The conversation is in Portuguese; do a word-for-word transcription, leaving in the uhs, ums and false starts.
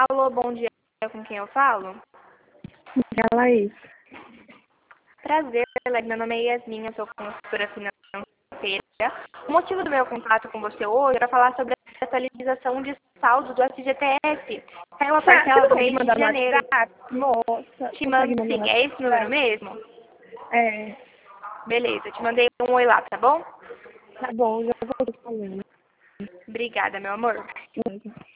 Alô, bom dia, com quem eu falo? Ela é isso. Prazer, meu nome é Yasmin, eu sou consultora financeira. O motivo do meu contato com você hoje era falar sobre a atualização de saldo do S G T S. Caiu a Tá, você parcela não do consegue mês de mandar no janeiro. WhatsApp? Moça, Te consegue mando mandar no sim, é esse número WhatsApp? mesmo? É, Beleza, te mandei um oi lá, tá bom? tá bom, já vou te falando. Obrigada, meu amor.